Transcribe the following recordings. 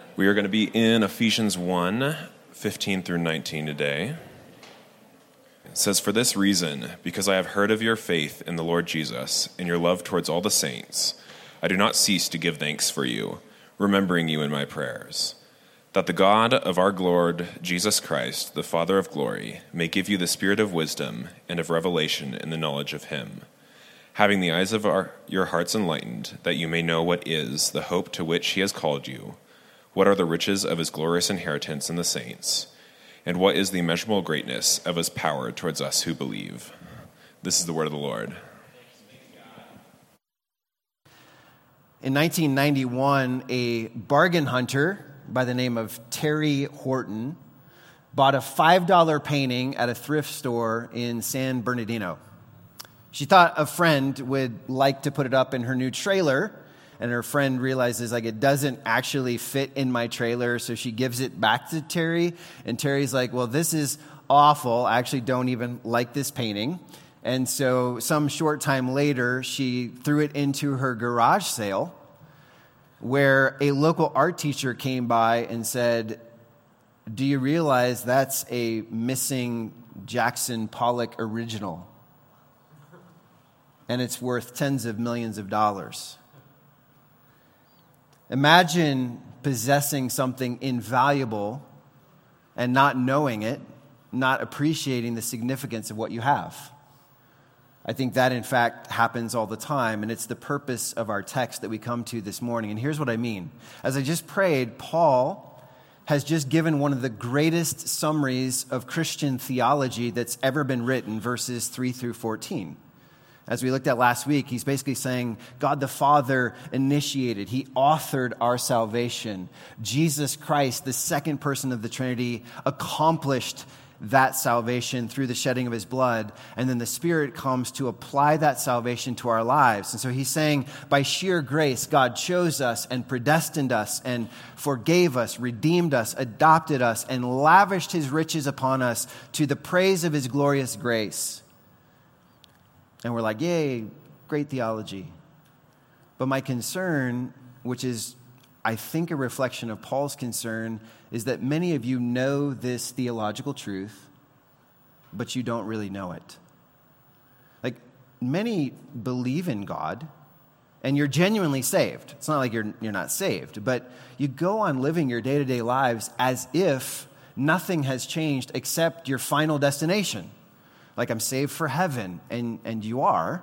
We are going to be in Ephesians 1, 15 through 19 today. It says, "For this reason, because I have heard of your faith in the Lord Jesus and your love towards all the saints, I do not cease to give thanks for you, remembering you in my prayers, that the God of our Lord Jesus Christ, the Father of glory, may give you the spirit of wisdom and of revelation in the knowledge of him, having the eyes of your hearts enlightened, that you may know what is the hope to which he has called you, what are the riches of his glorious inheritance in the saints, and what is the immeasurable greatness of his power towards us who believe." This is the word of the Lord. In 1991, a bargain hunter by the name of Terry Horton bought a $5 painting at a thrift store in San Bernardino. She thought a friend would like to put it up in her new trailer, and her friend realizes it doesn't actually fit in my trailer, so she gives it back to Terry, and Terry's like, "Well, this is awful. I actually don't even like this painting." And so some short time later, she threw it into her garage sale, where a local art teacher came by and said, "Do you realize that's a missing Jackson Pollock original? And it's worth tens of millions of dollars." Imagine possessing something invaluable and not knowing it, not appreciating the significance of what you have. I think that, in fact, happens all the time, and it's the purpose of our text that we come to this morning. And here's what I mean. As I just prayed, Paul has just given one of the greatest summaries of Christian theology that's ever been written, verses 3 through 14. As we looked at last week, he's basically saying God the Father initiated, he authored our salvation. Jesus Christ, the second person of the Trinity, accomplished that salvation through the shedding of his blood. And then the Spirit comes to apply that salvation to our lives. And so he's saying, by sheer grace, God chose us and predestined us and forgave us, redeemed us, adopted us, and lavished his riches upon us to the praise of his glorious grace. And we're like, yay, great theology. But my concern, which is, I think, a reflection of Paul's concern, is that many of you know this theological truth, but you don't really know it. Many believe in God, and you're genuinely saved. It's not like you're not saved, but you go on living your day-to-day lives as if nothing has changed except your final destination. I'm saved for heaven, and you are.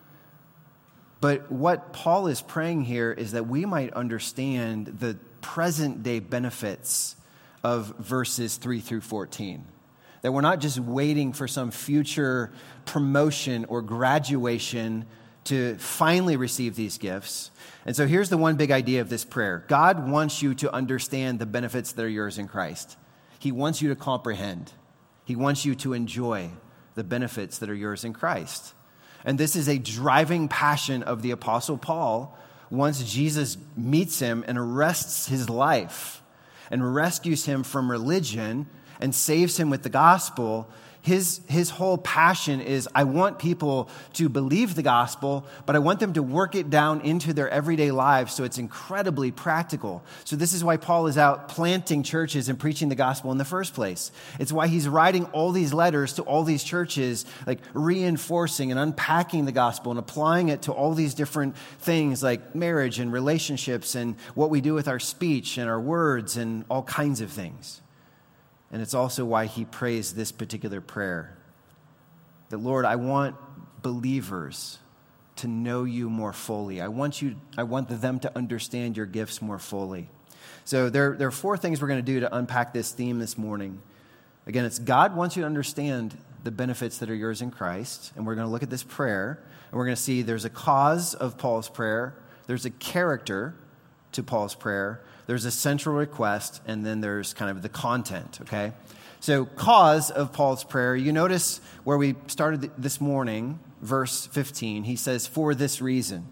But what Paul is praying here is that we might understand the present-day benefits of verses 3 through 14. That we're not just waiting for some future promotion or graduation to finally receive these gifts. And so here's the one big idea of this prayer. God wants you to understand the benefits that are yours in Christ. He wants you to comprehend. He wants you to enjoy the benefits that are yours in Christ. And this is a driving passion of the Apostle Paul once Jesus meets him and arrests his life and rescues him from religion and saves him with the gospel. His whole passion is, I want people to believe the gospel, but I want them to work it down into their everyday lives so it's incredibly practical. So this is why Paul is out planting churches and preaching the gospel in the first place. It's why he's writing all these letters to all these churches, reinforcing and unpacking the gospel and applying it to all these different things like marriage and relationships and what we do with our speech and our words and all kinds of things. And it's also why he prays this particular prayer. That, Lord, I want believers to know you more fully. I want them to understand your gifts more fully. So there are four things we're going to do to unpack this theme this morning. Again, it's God wants you to understand the benefits that are yours in Christ. And we're going to look at this prayer. And we're going to see there's a cause of Paul's prayer. There's a character to Paul's prayer. There's a central request, and then there's kind of the content, okay? So, cause of Paul's prayer, you notice where we started this morning, verse 15, he says, for this reason,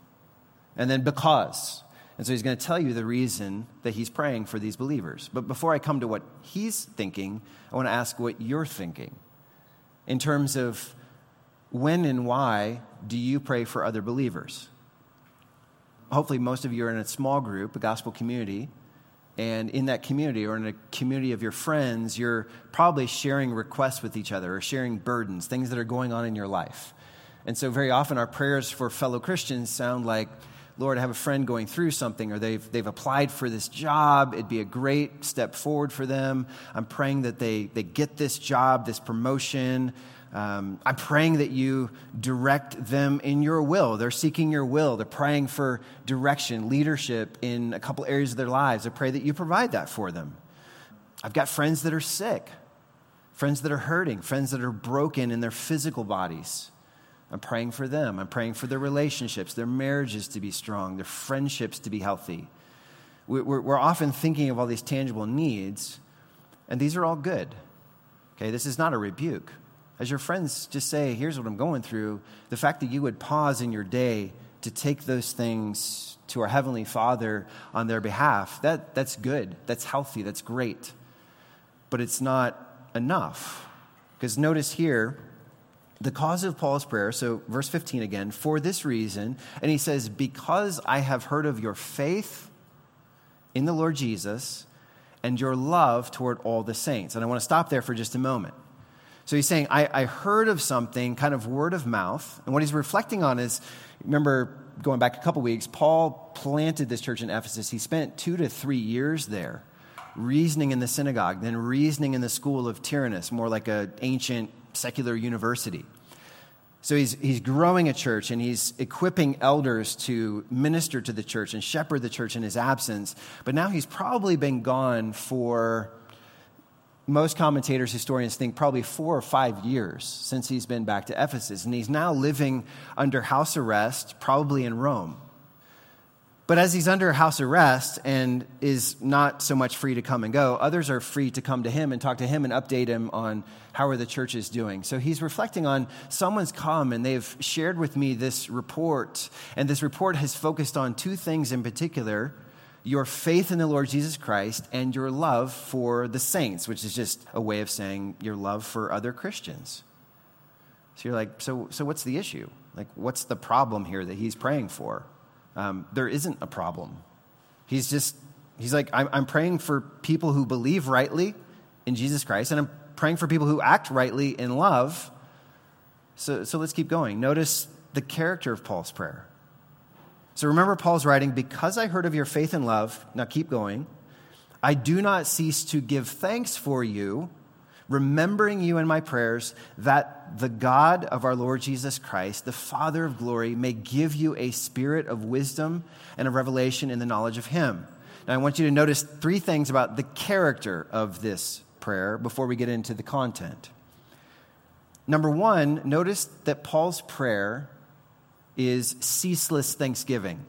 and then because. And so he's going to tell you the reason that he's praying for these believers. But before I come to what he's thinking, I want to ask what you're thinking in terms of when and why do you pray for other believers? Hopefully most of you are in a small group, a gospel community, And in that community or in a community of your friends, you're probably sharing requests with each other or sharing burdens, things that are going on in your life. And so very often our prayers for fellow Christians sound like, Lord, I have a friend going through something, or they've applied for this job. It'd be a great step forward for them. I'm praying that they get this job, this promotion. I'm praying that you direct them in your will. They're seeking your will. They're praying for direction, leadership in a couple areas of their lives. I pray that you provide that for them. I've got friends that are sick, friends that are hurting, friends that are broken in their physical bodies. I'm praying for them. I'm praying for their relationships, their marriages to be strong, their friendships to be healthy. We're often thinking of all these tangible needs, and these are all good. Okay, this is not a rebuke. As your friends just say, here's what I'm going through, the fact that you would pause in your day to take those things to our Heavenly Father on their behalf, that's good, that's healthy, that's great. But it's not enough. Because notice here, the cause of Paul's prayer, so verse 15 again, for this reason, and he says, because I have heard of your faith in the Lord Jesus and your love toward all the saints. And I want to stop there for just a moment. So he's saying, I heard of something, kind of word of mouth. And what he's reflecting on is, remember, going back a couple weeks, Paul planted this church in Ephesus. He spent 2 to 3 years there, reasoning in the synagogue, then reasoning in the school of Tyrannus, more like an ancient secular university. So he's growing a church, and he's equipping elders to minister to the church and shepherd the church in his absence. But now he's probably been gone for, most commentators, historians think, probably 4 or 5 years since he's been back to Ephesus. And he's now living under house arrest, probably in Rome. But as he's under house arrest and is not so much free to come and go, others are free to come to him and talk to him and update him on how are the churches doing. So he's reflecting on, someone's come and they've shared with me this report. And this report has focused on 2 things in particular: your faith in the Lord Jesus Christ and your love for the saints, which is just a way of saying your love for other Christians. So you're like, so what's the issue? Like, what's the problem here that he's praying for? There isn't a problem. He's like, I'm praying for people who believe rightly in Jesus Christ, and I'm praying for people who act rightly in love. So let's keep going. Notice the character of Paul's prayer. So remember, Paul's writing, because I heard of your faith and love, now keep going, I do not cease to give thanks for you, remembering you in my prayers, that the God of our Lord Jesus Christ, the Father of glory, may give you a spirit of wisdom and of revelation in the knowledge of him. Now I want you to notice 3 things about the character of this prayer before we get into the content. Number 1, notice that Paul's prayer is ceaseless thanksgiving.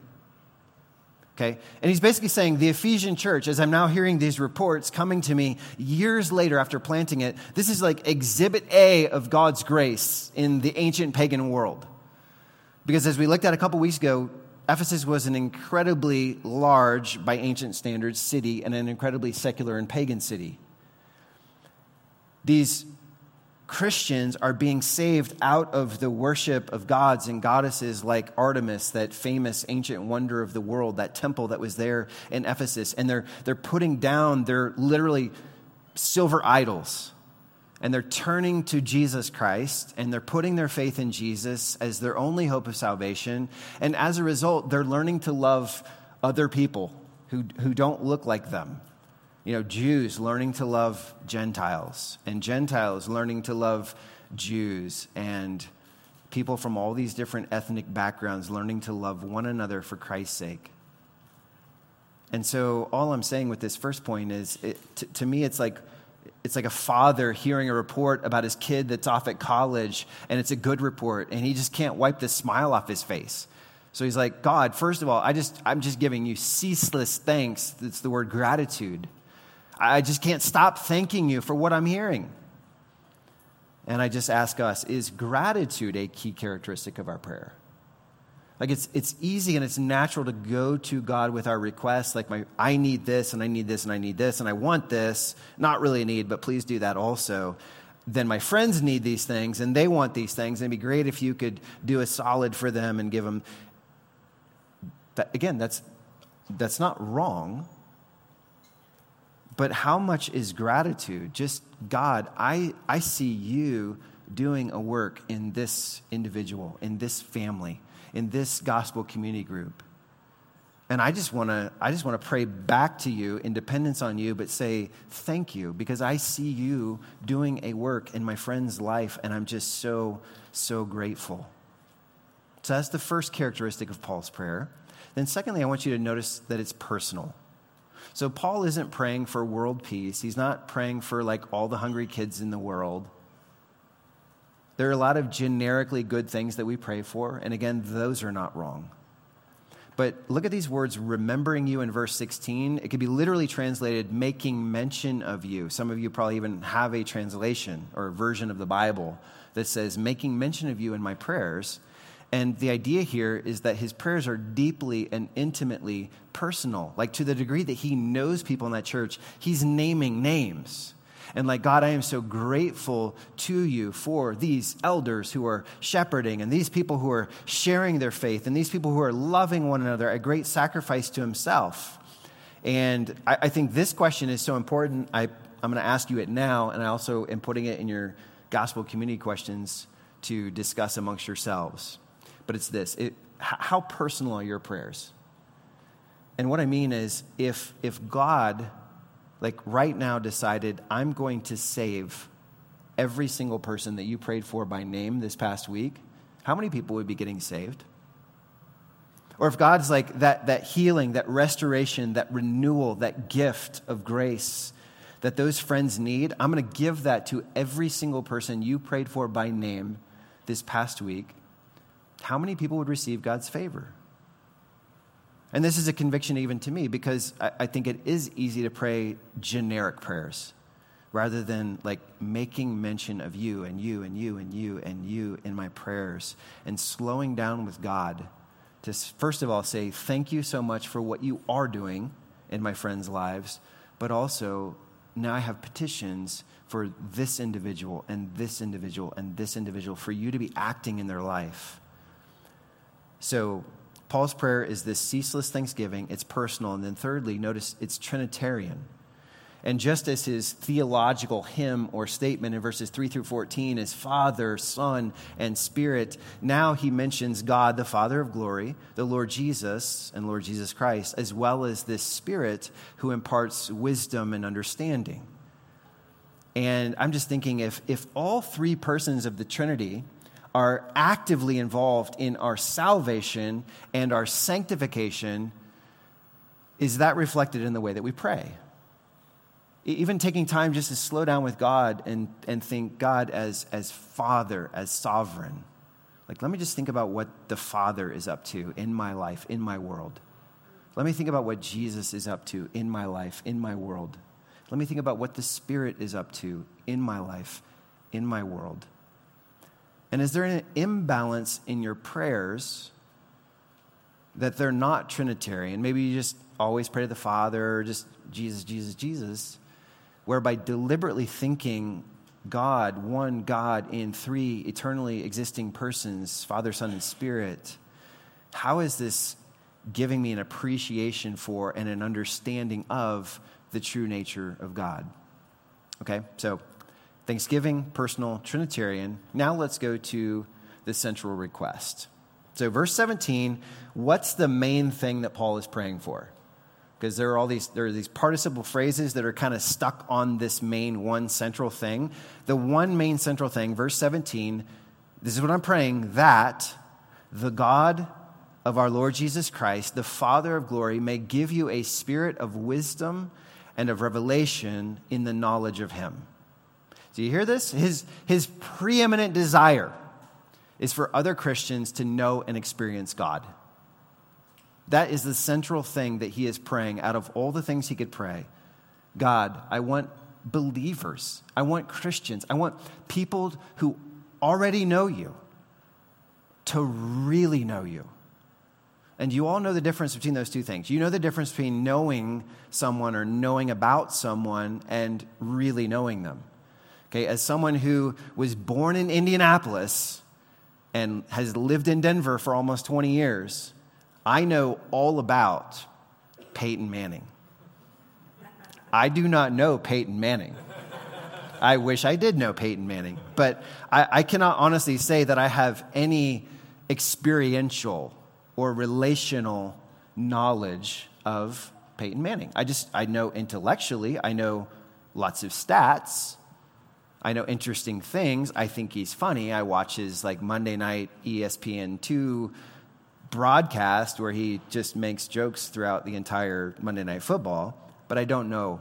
Okay? And he's basically saying, the Ephesian church, as I'm now hearing these reports coming to me years later after planting it, this is like exhibit A of God's grace in the ancient pagan world. Because as we looked at a couple weeks ago, Ephesus was an incredibly large, by ancient standards, city and an incredibly secular and pagan city. These Christians are being saved out of the worship of gods and goddesses like Artemis, that famous ancient wonder of the world, that temple that was there in Ephesus. And they're putting down their literally silver idols. And they're turning to Jesus Christ, and they're putting their faith in Jesus as their only hope of salvation. And as a result, they're learning to love other people who don't look like them. You know, Jews learning to love Gentiles, and Gentiles learning to love Jews, and people from all these different ethnic backgrounds learning to love one another for Christ's sake. And so all I'm saying with this first point is, to me, it's like a father hearing a report about his kid that's off at college, and it's a good report, and he just can't wipe the smile off his face. So he's like, God, first of all, I'm just giving you ceaseless thanks. That's the word gratitude. I just can't stop thanking you for what I'm hearing. And I just ask us, is gratitude a key characteristic of our prayer? Like, it's easy and it's natural to go to God with our requests, like I need this and I need this and I need this and I want this. Not really a need, but please do that also. Then my friends need these things and they want these things. And it'd be great if you could do a solid for them and give them. That, again, that's not wrong. But how much is gratitude? Just, God, I see you doing a work in this individual, in this family, in this gospel community group. And I just want to pray back to you in dependence on you, but say thank you, because I see you doing a work in my friend's life, and I'm just so, so grateful. So that's the first characteristic of Paul's prayer. Then secondly, I want you to notice that it's personal. So Paul isn't praying for world peace. He's not praying for like all the hungry kids in the world. There are a lot of generically good things that we pray for, and again, those are not wrong. But look at these words, remembering you in verse 16. It could be literally translated, making mention of you. Some of you probably even have a translation or a version of the Bible that says, making mention of you in my prayers. And the idea here is that his prayers are deeply and intimately personal. Like to the degree that he knows people in that church, he's naming names. And like, God, I am so grateful to you for these elders who are shepherding and these people who are sharing their faith and these people who are loving one another, a great sacrifice to himself. And I think this question is so important. I'm going to ask you it now, and I also am putting it in your gospel community questions to discuss amongst yourselves. But it's this, how personal are your prayers? And what I mean is, if God, like right now, decided, I'm going to save every single person that you prayed for by name this past week, how many people would be getting saved? Or if God's like that healing, that restoration, that renewal, that gift of grace that those friends need, I'm going to give that to every single person you prayed for by name this past week, how many people would receive God's favor? And this is a conviction even to me, because I think it is easy to pray generic prayers rather than like making mention of you and you and you and you and you in my prayers, and slowing down with God to first of all say thank you so much for what you are doing in my friends' lives, but also now I have petitions for this individual and this individual and this individual for you to be acting in their life. So Paul's prayer is this ceaseless thanksgiving. It's personal. And then thirdly, notice it's Trinitarian. And just as his theological hymn or statement in verses 3 through 14 is Father, Son, and Spirit, now he mentions God, the Father of glory, the Lord Jesus and Lord Jesus Christ, as well as this Spirit who imparts wisdom and understanding. And I'm just thinking, if all three persons of the Trinity are actively involved in our salvation and our sanctification, is that reflected in the way that we pray? Even taking time just to slow down with God and think God as Father, as sovereign. Like, let me just think about what the Father is up to in my life, in my world. Let me think about what Jesus is up to in my life, in my world. Let me think about what the Spirit is up to in my life, in my world. And is there an imbalance in your prayers that they're not Trinitarian? Maybe you just always pray to the Father, or just Jesus, Jesus, Jesus, whereby deliberately thinking God, one God in three eternally existing persons, Father, Son, and Spirit. How is this giving me an appreciation for and an understanding of the true nature of God? Okay, so Thanksgiving, personal, Trinitarian. Now let's go to the central request. So verse 17, what's the main thing that Paul is praying for? Because there are these participle phrases that are kind of stuck on this main one central thing. The one main central thing, verse 17, this is what I'm praying, that the God of our Lord Jesus Christ, the Father of glory, may give you a spirit of wisdom and of revelation in the knowledge of him. Do you hear this? His preeminent desire is for other Christians to know and experience God. That is the central thing that he is praying out of all the things he could pray. God, I want believers. I want Christians. I want people who already know you to really know you. And you all know the difference between those two things. You know the difference between knowing someone or knowing about someone and really knowing them. Okay, as someone who was born in Indianapolis and has lived in Denver for almost 20 years, I know all about Peyton Manning. I do not know Peyton Manning. I wish I did know Peyton Manning. But I cannot honestly say that I have any experiential or relational knowledge of Peyton Manning. I know intellectually, I know lots of stats, I know interesting things. I think he's funny. I watch his Monday night ESPN2 broadcast where he just makes jokes throughout the entire Monday Night Football, but I don't know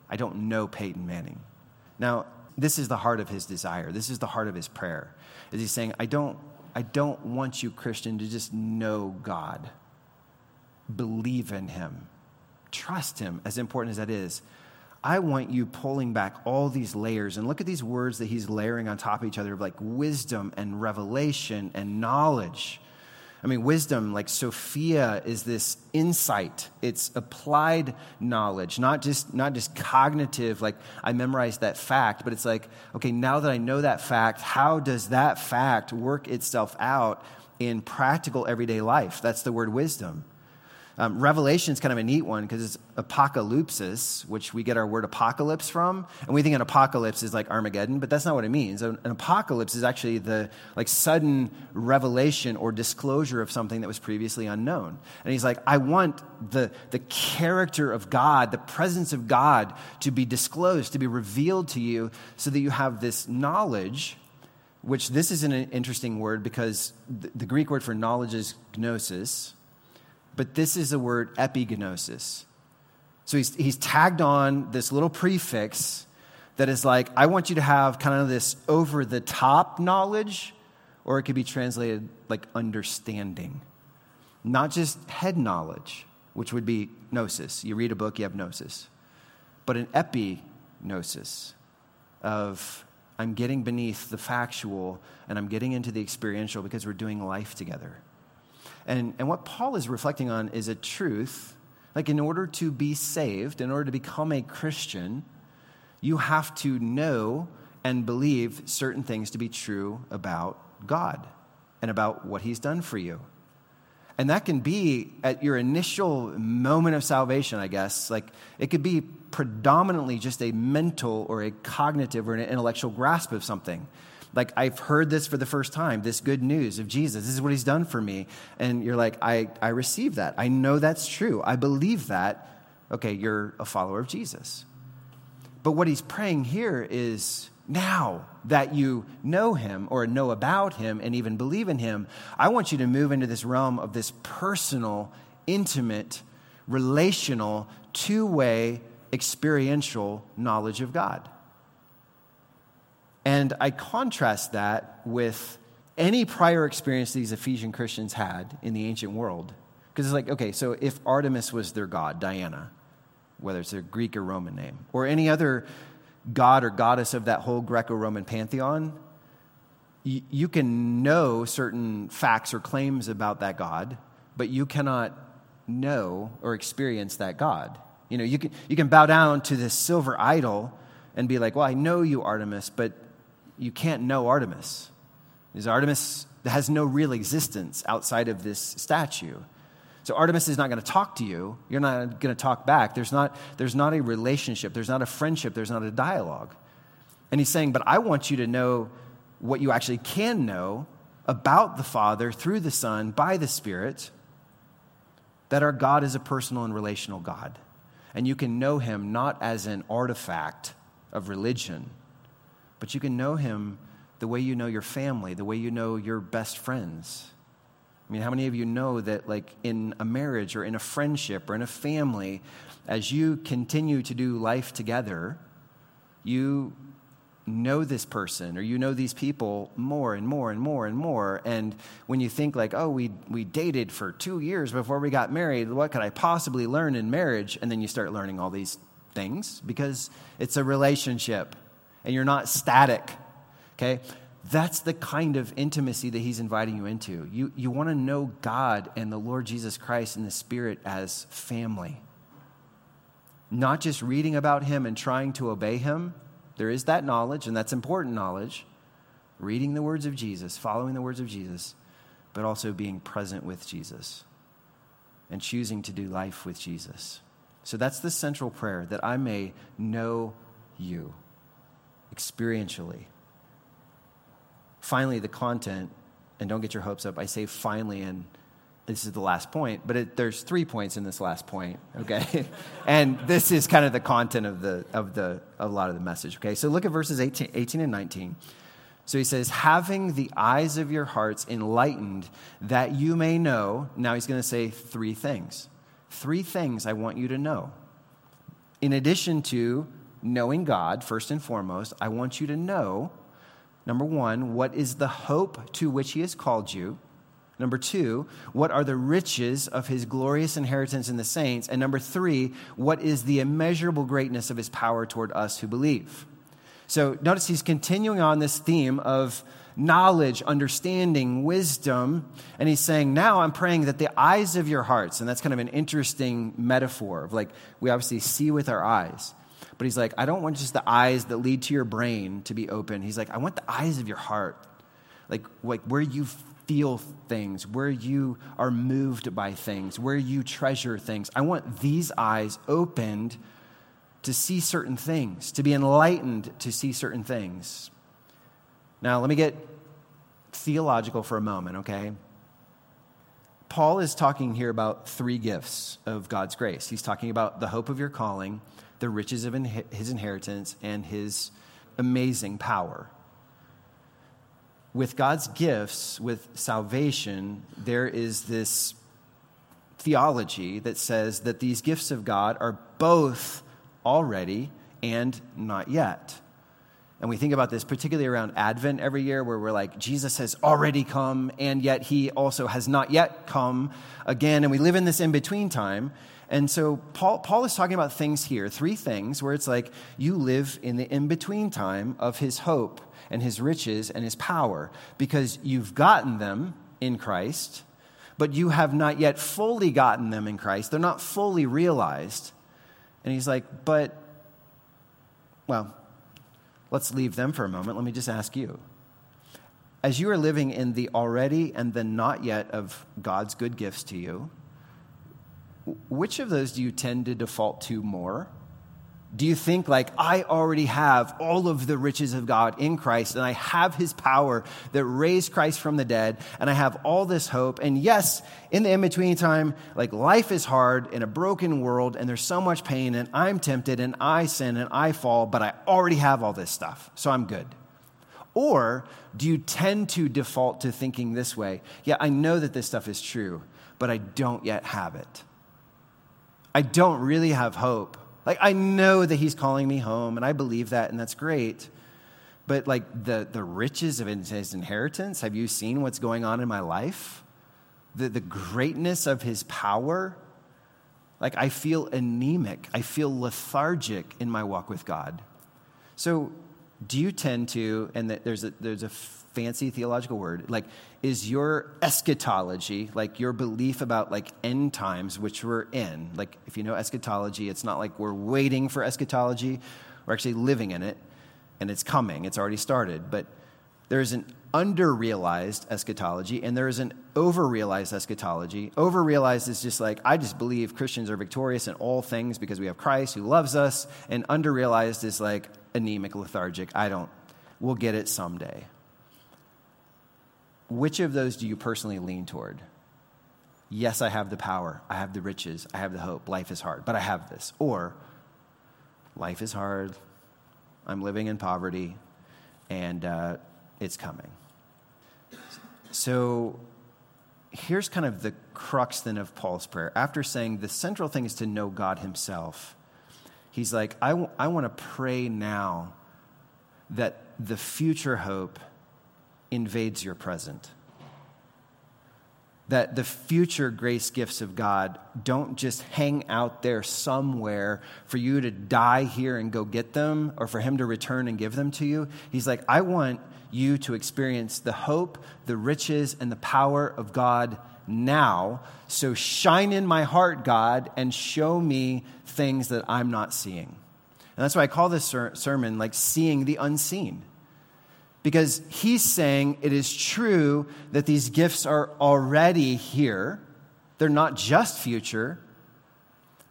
Peyton Manning. Now, this is the heart of his desire. This is the heart of his prayer. Is he's saying, I don't want you, Christian, to just know God. Believe in him. Trust him, as important as that is. I want you pulling back all these layers, and look at these words that he's layering on top of each other, like wisdom and revelation and knowledge. I mean, wisdom, like Sophia, is this insight. It's applied knowledge, not just cognitive, like I memorized that fact, but it's like, okay, now that I know that fact, how does that fact work itself out in practical everyday life? That's the word wisdom. Revelation is kind of a neat one because it's apocalypsis, which we get our word apocalypse from. And we think an apocalypse is like Armageddon, but that's not what it means. An apocalypse is actually the sudden revelation or disclosure of something that was previously unknown. And he's like, I want the character of God, the presence of God to be disclosed, to be revealed to you so that you have this knowledge, which this is an interesting word because the Greek word for knowledge is gnosis. But this is the word epignosis. So he's tagged on this little prefix that is like, I want you to have kind of this over-the-top knowledge, or it could be translated like understanding. Not just head knowledge, which would be gnosis. You read a book, you have gnosis. But an epignosis of I'm getting beneath the factual and I'm getting into the experiential because we're doing life together. And what Paul is reflecting on is a truth, like in order to be saved, in order to become a Christian, you have to know and believe certain things to be true about God and about what he's done for you. And that can be at your initial moment of salvation, I guess. Like it could be predominantly just a mental or a cognitive or an intellectual grasp of something. Like, I've heard this for the first time, this good news of Jesus. This is what he's done for me. And you're like, I receive that. I know that's true. I believe that. Okay, you're a follower of Jesus. But what he's praying here is, now that you know him or know about him and even believe in him, I want you to move into this realm of this personal, intimate, relational, two-way, experiential knowledge of God. And I contrast that with any prior experience these Ephesian Christians had in the ancient world. Because it's like, okay, so if Artemis was their god, Diana, whether it's their Greek or Roman name, or any other god or goddess of that whole Greco-Roman pantheon, you can know certain facts or claims about that god, but you cannot know or experience that god. You know, you can bow down to this silver idol and be like, well, I know you, Artemis, but you can't know Artemis. Because Artemis has no real existence outside of this statue. So Artemis is not going to talk to you. You're not going to talk back. There's not a relationship. There's not a friendship. There's not a dialogue. And he's saying, but I want you to know what you actually can know about the Father through the Son by the Spirit, that our God is a personal and relational God. And you can know him not as an artifact of religion, but you can know him the way you know your family, the way you know your best friends. I mean, how many of you know that like in a marriage or in a friendship or in a family, as you continue to do life together, you know this person or you know these people more and more and more and more. And when you think like, oh, we dated for 2 years before we got married, what could I possibly learn in marriage? And then you start learning all these things because it's a relationship. And you're not static, okay? That's the kind of intimacy that he's inviting you into. You want to know God and the Lord Jesus Christ and the Spirit as family. Not just reading about him and trying to obey him. There is that knowledge, and that's important knowledge. Reading the words of Jesus, following the words of Jesus, but also being present with Jesus and choosing to do life with Jesus. So that's the central prayer, that I may know you experientially. Finally, the content, and don't get your hopes up. I say finally, and this is the last point, but there's 3 points in this last point, okay? And this is kind of the content of a lot of the message, okay? So look at verses 18 and 19. So he says, having the eyes of your hearts enlightened, that you may know. Now he's going to say 3 things. 3 things I want you to know. In addition to knowing God, first and foremost, I want you to know, number 1, what is the hope to which he has called you? Number 2, what are the riches of his glorious inheritance in the saints? And number 3, what is the immeasurable greatness of his power toward us who believe? So notice he's continuing on this theme of knowledge, understanding, wisdom. And he's saying, now I'm praying that the eyes of your hearts, and that's kind of an interesting metaphor of like, we obviously see with our eyes. But he's like, I don't want just the eyes that lead to your brain to be open. He's like, I want the eyes of your heart, like where you feel things, where you are moved by things, where you treasure things. I want these eyes opened to see certain things, to be enlightened to see certain things. Now, let me get theological for a moment, okay? Paul is talking here about 3 gifts of God's grace. He's talking about the hope of your calling, the riches of his inheritance, and his amazing power. With God's gifts, with salvation, there is this theology that says that these gifts of God are both already and not yet. And we think about this particularly around Advent every year, where we're like, Jesus has already come, and yet he also has not yet come again. And we live in this in-between time. And so Paul is talking about things here, 3 things, where it's like you live in the in-between time of his hope and his riches and his power, because you've gotten them in Christ, but you have not yet fully gotten them in Christ. They're not fully realized. And he's like, let's leave them for a moment. Let me just ask you. As you are living in the already and the not yet of God's good gifts to you, which of those do you tend to default to more? Do you think like, I already have all of the riches of God in Christ, and I have his power that raised Christ from the dead, and I have all this hope, and yes, in the in-between time, like life is hard in a broken world, and there's so much pain, and I'm tempted, and I sin, and I fall, but I already have all this stuff, so I'm good? Or do you tend to default to thinking this way? Yeah, I know that this stuff is true, but I don't yet have it. I don't really have hope. Like, I know that he's calling me home, and I believe that, and that's great. But, like, the riches of his inheritance, have you seen what's going on in my life? The greatness of his power? Like, I feel anemic. I feel lethargic in my walk with God. So, do you tend to, and there's a fancy theological word, like, is your eschatology, like your belief about like end times, which we're in, like if you know eschatology, it's not like we're waiting for eschatology, we're actually living in it, and it's coming, it's already started, but there's an under-realized eschatology, and there is an over-realized eschatology. Over-realized is just like, I just believe Christians are victorious in all things because we have Christ who loves us, and under-realized is like anemic, lethargic, we'll get it someday. Which of those do you personally lean toward? Yes, I have the power. I have the riches. I have the hope. Life is hard, but I have this. Or life is hard. I'm living in poverty, and it's coming. So here's kind of the crux then of Paul's prayer. After saying the central thing is to know God himself, he's like, I want to pray now that the future hope invades your present. That the future grace gifts of God don't just hang out there somewhere for you to die here and go get them, or for him to return and give them to you. He's like, I want you to experience the hope, the riches, and the power of God now. So shine in my heart, God, and show me things that I'm not seeing. And that's why I call this sermon like seeing the unseen. Because he's saying it is true that these gifts are already here. They're not just future,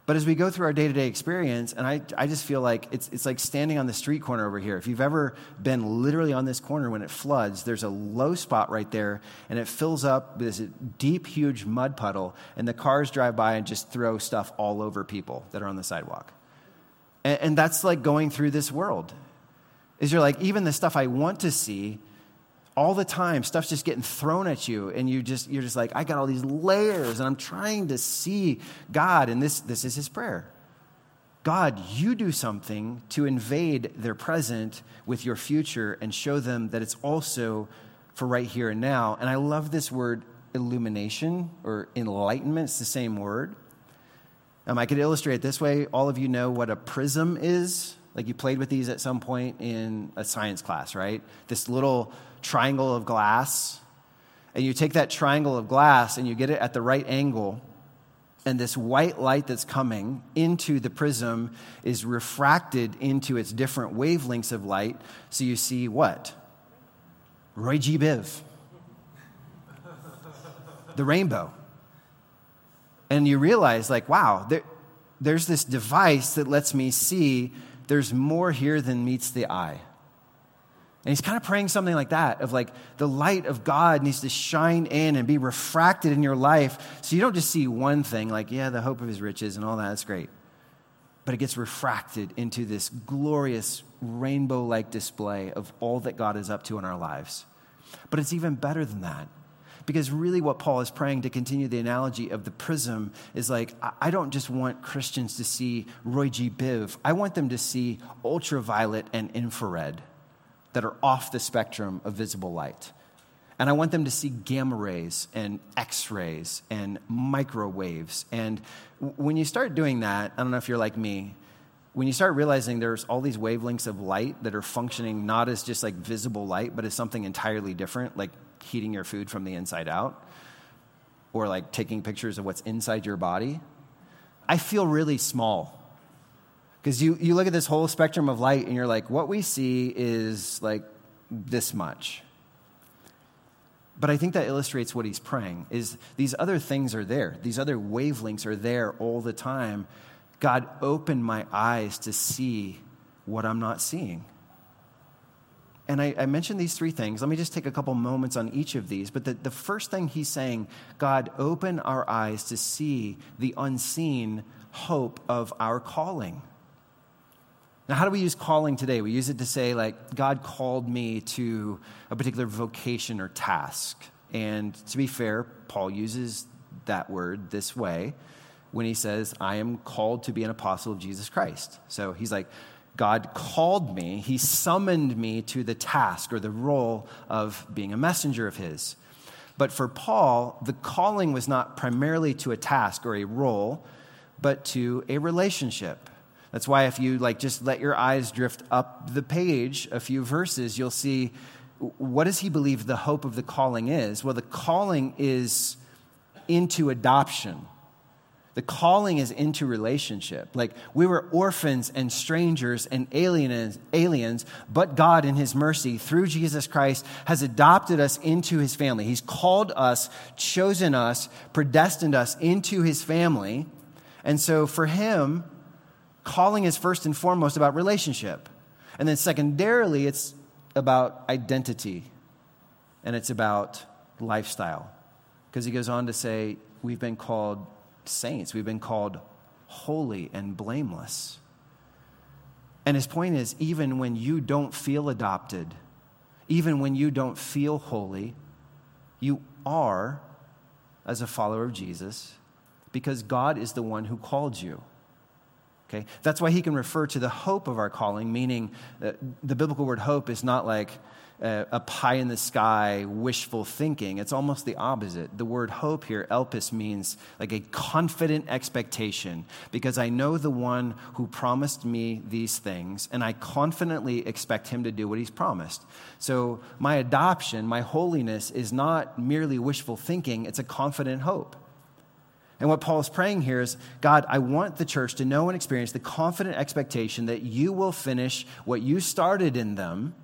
But as we go through our day-to-day experience, and I just feel like it's like standing on the street corner over here. If you've ever been literally on this corner when it floods, there's a low spot right there, and it fills up with this deep, huge mud puddle, and the cars drive by and just throw stuff all over people that are on the sidewalk. And that's like going through this world. Is you're like, even the stuff I want to see, all the time, stuff's just getting thrown at you, and you're just like, I got all these layers, and I'm trying to see God, and this is his prayer. God, you do something to invade their present with your future and show them that it's also for right here and now. And I love this word illumination or enlightenment. It's the same word. I could illustrate it this way. All of you know what a prism is. Like you played with these at some point in a science class, right? This little triangle of glass, and you take that triangle of glass and you get it at the right angle, and this white light that's coming into the prism is refracted into its different wavelengths of light, so you see what? Roy G. Biv. The rainbow. And you realize, like, wow, there's this device that lets me see there's more here than meets the eye. And he's kind of praying something like that, of like the light of God needs to shine in and be refracted in your life so you don't just see one thing, like, yeah, the hope of his riches and all that, that's great. But it gets refracted into this glorious rainbow-like display of all that God is up to in our lives. But it's even better than that. Because really what Paul is praying, to continue the analogy of the prism, is like, I don't just want Christians to see Roy G. Biv. I want them to see ultraviolet and infrared that are off the spectrum of visible light. And I want them to see gamma rays and X-rays and microwaves. And when you start doing that, I don't know if you're like me, when you start realizing there's all these wavelengths of light that are functioning not as just like visible light, but as something entirely different, like heating your food from the inside out, or like taking pictures of what's inside your body, I feel really small. Because you look at this whole spectrum of light and you're like, what we see is like this much. But I think that illustrates what he's praying, is these other things are there. These other wavelengths are there all the time. God, open my eyes to see what I'm not seeing. And I mentioned these three things. Let me just take a couple moments on each of these. But the first thing he's saying, God, open our eyes to see the unseen hope of our calling. Now, how do we use calling today? We use it to say, like, God called me to a particular vocation or task. And to be fair, Paul uses that word this way when he says, I am called to be an apostle of Jesus Christ. So he's like, God called me, he summoned me to the task or the role of being a messenger of his. But for Paul, the calling was not primarily to a task or a role, but to a relationship. That's why if you like just let your eyes drift up the page a few verses, you'll see, what does he believe the hope of the calling is? Well, the calling is into adoption. The calling is into relationship. Like, we were orphans and strangers and aliens, but God in his mercy, through Jesus Christ, has adopted us into his family. He's called us, chosen us, predestined us into his family. And so for him, calling is first and foremost about relationship. And then secondarily, it's about identity. And it's about lifestyle. Because he goes on to say, we've been called saints. We've been called holy and blameless. And his point is, even when you don't feel adopted, even when you don't feel holy, you are, as a follower of Jesus, because God is the one who called you. Okay? That's why he can refer to the hope of our calling, meaning the biblical word hope is not like a pie-in-the-sky wishful thinking. It's almost the opposite. The word hope here, elpis, means like a confident expectation, because I know the one who promised me these things, and I confidently expect him to do what he's promised. So my adoption, my holiness, is not merely wishful thinking. It's a confident hope. And what Paul is praying here is, God, I want the church to know and experience the confident expectation that you will finish what you started in them.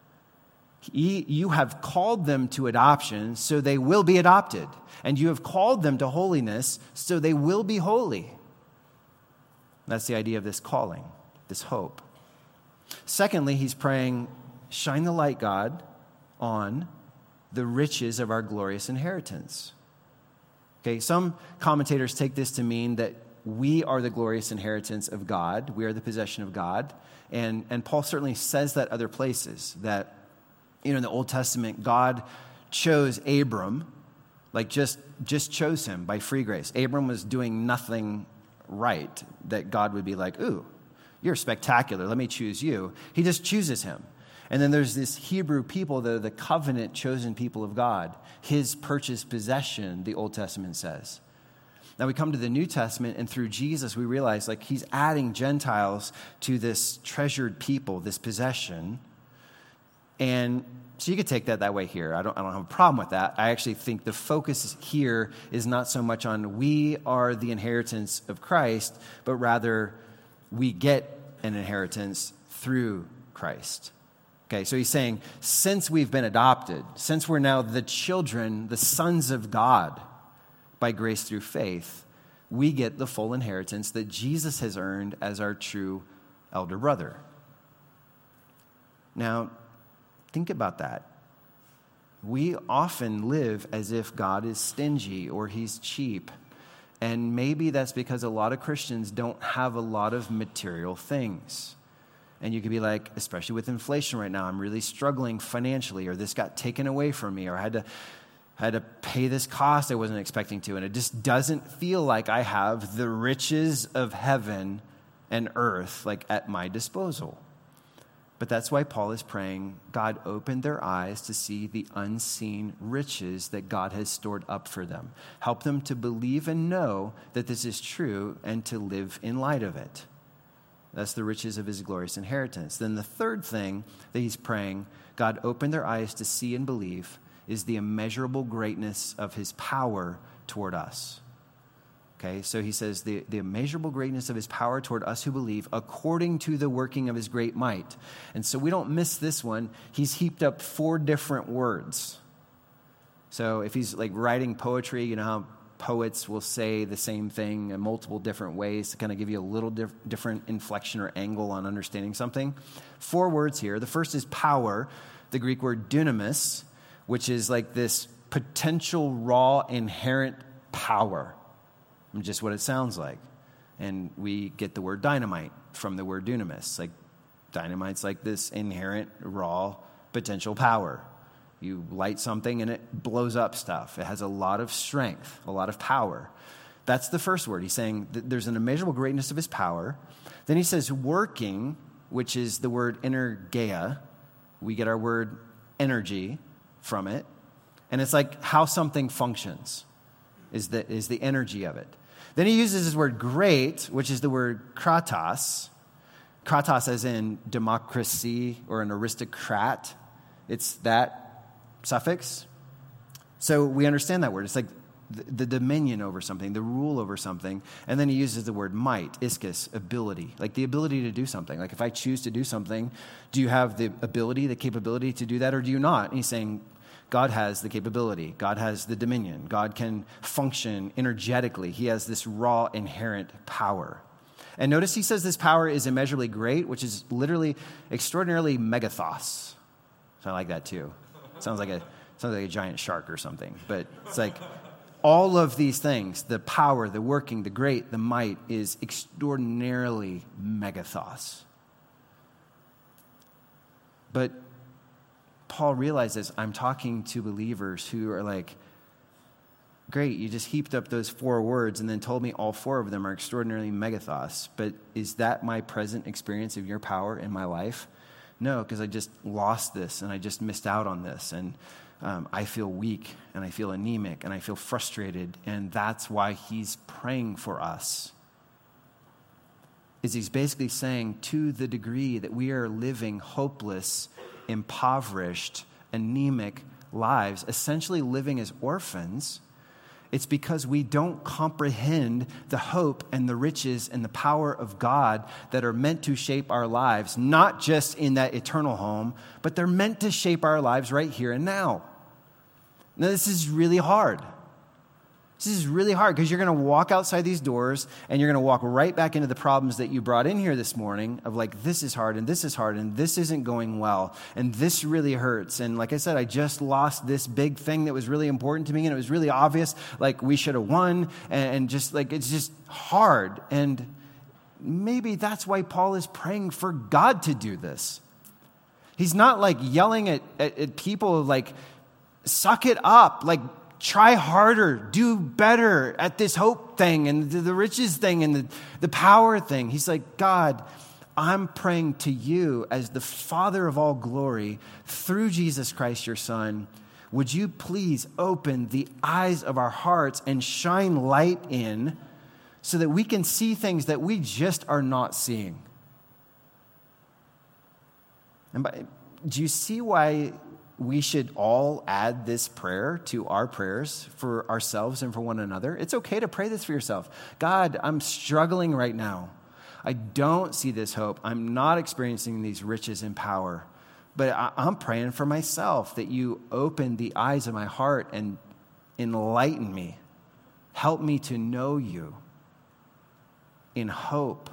You have called them to adoption, so they will be adopted. And you have called them to holiness, so they will be holy. That's the idea of this calling, this hope. Secondly, he's praying, shine the light, God, on the riches of our glorious inheritance. Okay, some commentators take this to mean that we are the glorious inheritance of God. We are the possession of God. And Paul certainly says that other places, that, in the Old Testament, God chose Abram, like just chose him by free grace. Abram was doing nothing right that God would be like, ooh, you're spectacular, let me choose you. He just chooses him. And then there's this Hebrew people that are the covenant chosen people of God, his purchased possession, the Old Testament says. Now we come to the New Testament, and through Jesus we realize like he's adding Gentiles to this treasured people, this possession. And so you could take that way here. I don't have a problem with that. I actually think the focus here is not so much on we are the inheritance of Christ, but rather we get an inheritance through Christ. Okay, so he's saying, since we've been adopted, since we're now the children, the sons of God by grace through faith, we get the full inheritance that Jesus has earned as our true elder brother. Now, think about that. We often live as if God is stingy or he's cheap. And maybe that's because a lot of Christians don't have a lot of material things. And you could be like, especially with inflation right now, I'm really struggling financially, or this got taken away from me, or I had to pay this cost I wasn't expecting to. And it just doesn't feel like I have the riches of heaven and earth like at my disposal. But that's why Paul is praying, God, open their eyes to see the unseen riches that God has stored up for them. Help them to believe and know that this is true and to live in light of it. That's the riches of his glorious inheritance. Then the third thing that he's praying, God, open their eyes to see and believe, is the immeasurable greatness of his power toward us. Okay, so he says the immeasurable greatness of his power toward us who believe according to the working of his great might. And so we don't miss this one. He's heaped up 4 different words. So if he's like writing poetry, you know how poets will say the same thing in multiple different ways to kind of give you a little different inflection or angle on understanding something. 4 words here. The first is power, the Greek word dunamis, which is like this potential, raw, inherent power. Just what it sounds like. And we get the word dynamite from the word dunamis. Like dynamite's like this inherent, raw, potential power. You light something and it blows up stuff. It has a lot of strength, a lot of power. That's the first word. He's saying that there's an immeasurable greatness of his power. Then he says working, which is the word energeia. We get our word energy from it. And it's like how something functions is the energy of it. Then he uses his word great, which is the word kratos. Kratos as in democracy or an aristocrat. It's that suffix. So we understand that word. It's like the dominion over something, the rule over something. And then he uses the word might, ischus, ability, like the ability to do something. Like if I choose to do something, do you have the ability, the capability to do that, or do you not? And he's saying, God has the capability. God has the dominion. God can function energetically. He has this raw, inherent power. And notice he says this power is immeasurably great, which is literally extraordinarily megathos. So I like that too. Sounds like a giant shark or something. But it's like all of these things, the power, the working, the great, the might, is extraordinarily megathos. But Paul realizes I'm talking to believers who are like, great, you just heaped up those 4 words and then told me all 4 of them are extraordinarily megathos. But is that my present experience of your power in my life? No, because I just lost this and I just missed out on this. And I feel weak and I feel anemic and I feel frustrated. And that's why he's praying for us. Is he's basically saying to the degree that we are living hopeless, impoverished, anemic lives, essentially living as orphans, it's because we don't comprehend the hope and the riches and the power of God that are meant to shape our lives, not just in that eternal home, but they're meant to shape our lives right here and now. Now, this is really hard. This is really hard because you're going to walk outside these doors and you're going to walk right back into the problems that you brought in here this morning of like, this is hard and this is hard and this isn't going well and this really hurts. And like I said, I just lost this big thing that was really important to me and it was really obvious, like we should have won and just like, it's just hard. And maybe that's why Paul is praying for God to do this. He's not like yelling at people like, suck it up, like, try harder, do better at this hope thing and the riches thing and the power thing. He's like, God, I'm praying to you as the Father of all glory through Jesus Christ, your Son. Would you please open the eyes of our hearts and shine light in so that we can see things that we just are not seeing? And do you see why we should all add this prayer to our prayers for ourselves and for one another? It's okay to pray this for yourself. God, I'm struggling right now. I don't see this hope. I'm not experiencing these riches and power. But I'm praying for myself that you open the eyes of my heart and enlighten me. Help me to know you in hope.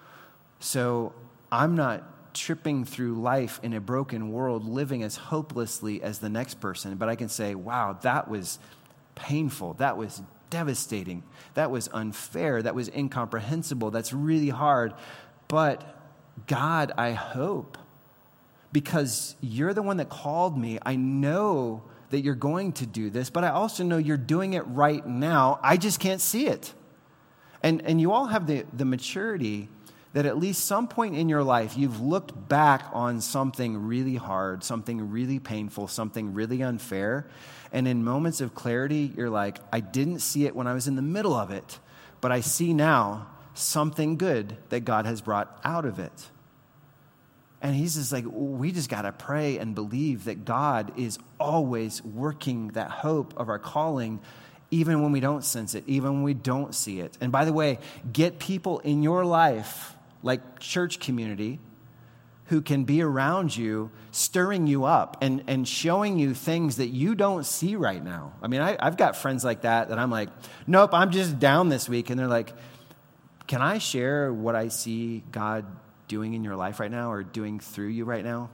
So I'm not tripping through life in a broken world, living as hopelessly as the next person. But I can say, wow, that was painful. That was devastating. That was unfair. That was incomprehensible. That's really hard. But God, I hope, because you're the one that called me, I know that you're going to do this, but I also know you're doing it right now. I just can't see it. And you all have the maturity that at least some point in your life, you've looked back on something really hard, something really painful, something really unfair. And in moments of clarity, you're like, I didn't see it when I was in the middle of it, but I see now something good that God has brought out of it. And he's just like, we just got to pray and believe that God is always working that hope of our calling, even when we don't sense it, even when we don't see it. And by the way, get people in your life, like church community, who can be around you, stirring you up and showing you things that you don't see right now. I mean, I've got friends like that I'm like, nope, I'm just down this week. And they're like, can I share what I see God doing in your life right now or doing through you right now?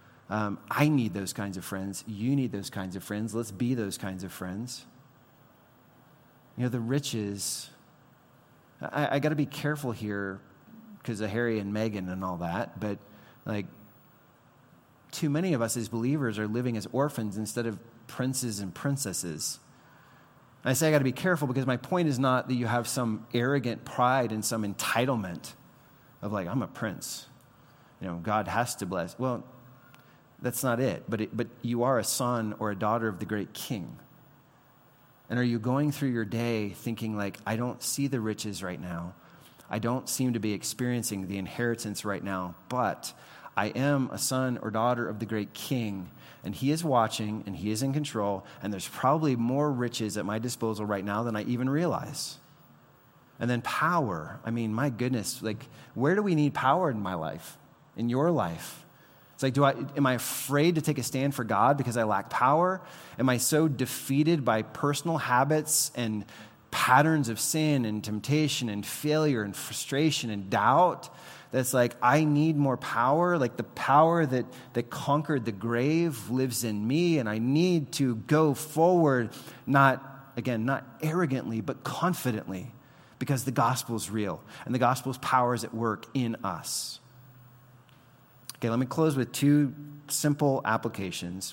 I need those kinds of friends. You need those kinds of friends. Let's be those kinds of friends. You know, the riches, I got to be careful here because of Harry and Meghan and all that, but like too many of us as believers are living as orphans instead of princes and princesses. And I say I got to be careful because my point is not that you have some arrogant pride and some entitlement of like, I'm a prince. You know, God has to bless. Well, that's not it. But you are a son or a daughter of the great king. And are you going through your day thinking like, I don't see the riches right now. I don't seem to be experiencing the inheritance right now, but I am a son or daughter of the great king, and he is watching, and he is in control, and there's probably more riches at my disposal right now than I even realize. And then power. I mean, my goodness, like, where do we need power in my life, in your life? It's like, am I afraid to take a stand for God because I lack power? Am I so defeated by personal habits and patterns of sin and temptation and failure and frustration and doubt that's like, I need more power, like the power that conquered the grave lives in me, and I need to go forward, not arrogantly, but confidently, because the gospel is real, and the gospel's power is at work in us. Okay, let me close with two simple applications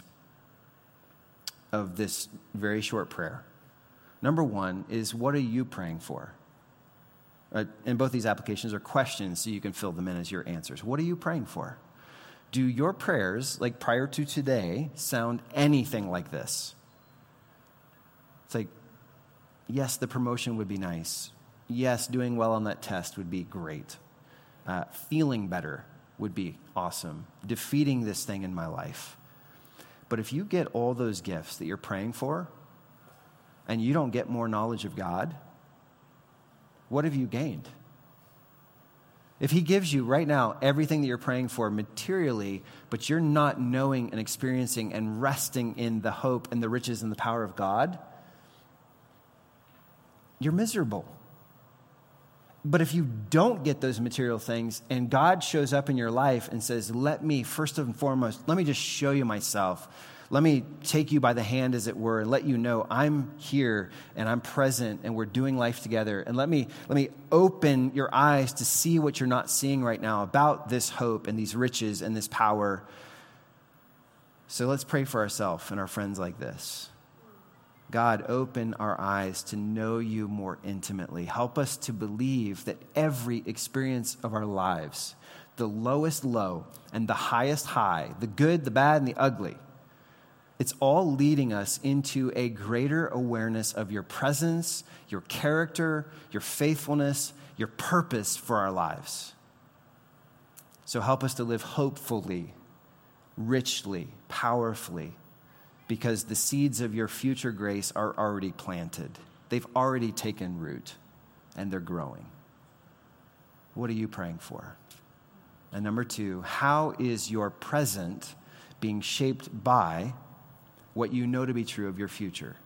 of this very short prayer. Number one is, what are you praying for? And both these applications are questions, so you can fill them in as your answers. What are you praying for? Do your prayers, like prior to today, sound anything like this? It's like, yes, the promotion would be nice. Yes, doing well on that test would be great. Feeling better would be awesome. Defeating this thing in my life. But if you get all those gifts that you're praying for, and you don't get more knowledge of God, what have you gained? If he gives you right now everything that you're praying for materially, but you're not knowing and experiencing and resting in the hope and the riches and the power of God, you're miserable. But if you don't get those material things and God shows up in your life and says, first and foremost, let me just show you myself. Let me take you by the hand, as it were, and let you know I'm here and I'm present and we're doing life together. And let me open your eyes to see what you're not seeing right now about this hope and these riches and this power. So let's pray for ourselves and our friends like this. God, open our eyes to know you more intimately. Help us to believe that every experience of our lives, the lowest low and the highest high, the good, the bad, and the ugly, it's all leading us into a greater awareness of your presence, your character, your faithfulness, your purpose for our lives. So help us to live hopefully, richly, powerfully, because the seeds of your future grace are already planted. They've already taken root, and they're growing. What are you praying for? And number 2, how is your present being shaped by what you know to be true of your future?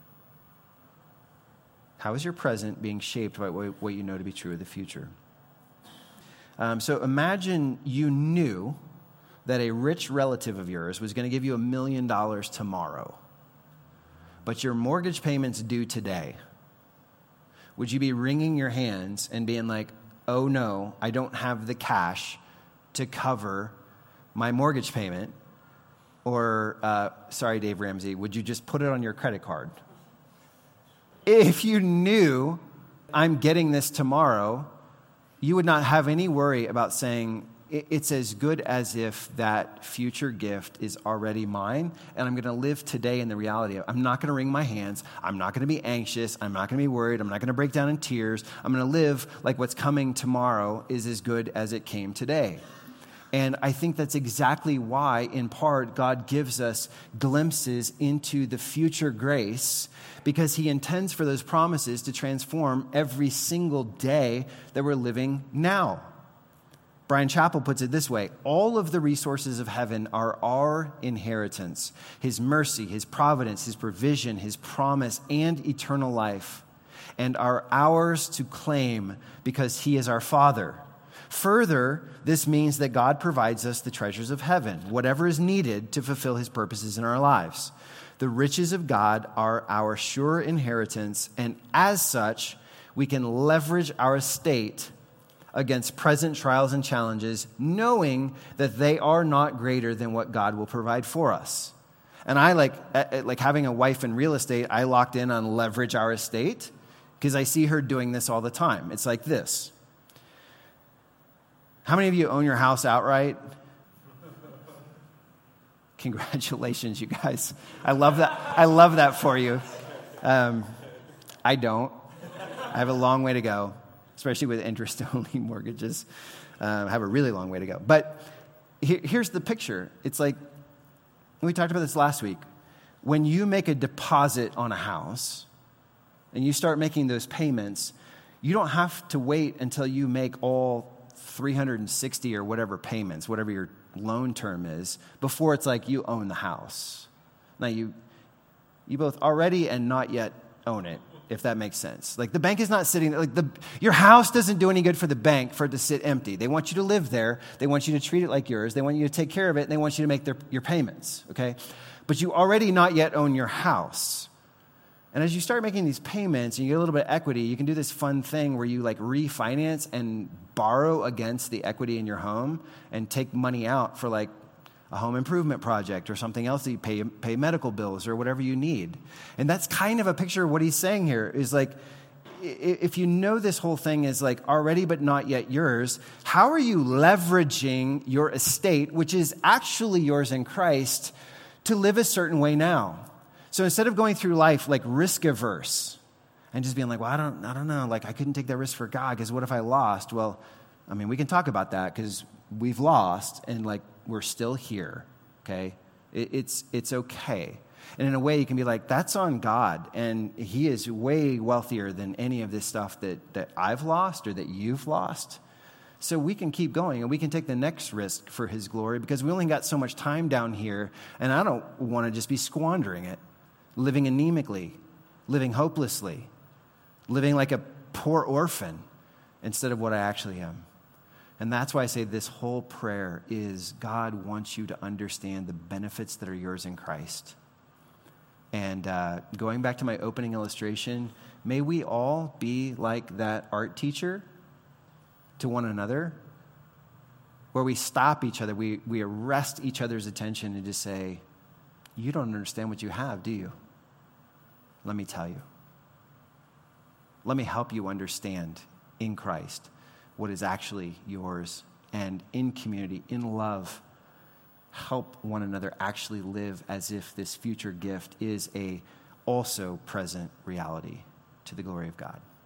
How is your present being shaped by what you know to be true of the future? So imagine you knew that a rich relative of yours was going to give you $1 million tomorrow, but your mortgage payment's due today. Would you be wringing your hands and being like, oh no, I don't have the cash to cover my mortgage payment? Or, sorry, Dave Ramsey, would you just put it on your credit card? If you knew I'm getting this tomorrow, you would not have any worry about saying, it's as good as if that future gift is already mine, and I'm going to live today in the reality of it. I'm not going to wring my hands. I'm not going to be anxious. I'm not going to be worried. I'm not going to break down in tears. I'm going to live like what's coming tomorrow is as good as it came today. And I think that's exactly why, in part, God gives us glimpses into the future grace, because he intends for those promises to transform every single day that we're living now. Brian Chappell puts it this way: all of the resources of heaven are our inheritance. His mercy, his providence, his provision, his promise, and eternal life, and are ours to claim because he is our Father. Further, this means that God provides us the treasures of heaven, whatever is needed to fulfill his purposes in our lives. The riches of God are our sure inheritance, and as such, we can leverage our estate against present trials and challenges, knowing that they are not greater than what God will provide for us. And I like having a wife in real estate, I locked in on leverage our estate because I see her doing this all the time. It's like this. How many of you own your house outright? Congratulations, you guys. I love that. I love that for you. I don't. I have a long way to go, especially with interest-only mortgages. I have a really long way to go. But here's the picture. It's like, we talked about this last week. When you make a deposit on a house and you start making those payments, you don't have to wait until you make all 360 or whatever payments, whatever your loan term is, before it's like you own the house. Now, you both already and not yet own it, if that makes sense. Like, the bank is not sitting there. Your house doesn't do any good for the bank for it to sit empty. They want you to live there. They want you to treat it like yours. They want you to take care of it, and they want you to make your payments, okay? But you already not yet own your house. And as you start making these payments and you get a little bit of equity, you can do this fun thing where you like refinance and borrow against the equity in your home and take money out for like a home improvement project or something else that you pay medical bills or whatever you need. And that's kind of a picture of what he's saying here is like, if you know this whole thing is like already but not yet yours, how are you leveraging your estate, which is actually yours in Christ, to live a certain way now? So instead of going through life like risk averse and just being like, well, I don't know, like I couldn't take that risk for God because what if I lost? Well, I mean, we can talk about that because we've lost and like we're still here, okay? It's okay. And in a way you can be like, that's on God, and he is way wealthier than any of this stuff that I've lost or that you've lost. So we can keep going and we can take the next risk for his glory because we only got so much time down here, and I don't want to just be squandering it. Living anemically, living hopelessly, living like a poor orphan instead of what I actually am. And that's why I say this whole prayer is God wants you to understand the benefits that are yours in Christ. And going back to my opening illustration, may we all be like that art teacher to one another, where we stop each other, we arrest each other's attention and just say, you don't understand what you have, do you? Let me tell you. Let me help you understand in Christ what is actually yours, and in community, in love, help one another actually live as if this future gift is a also present reality to the glory of God.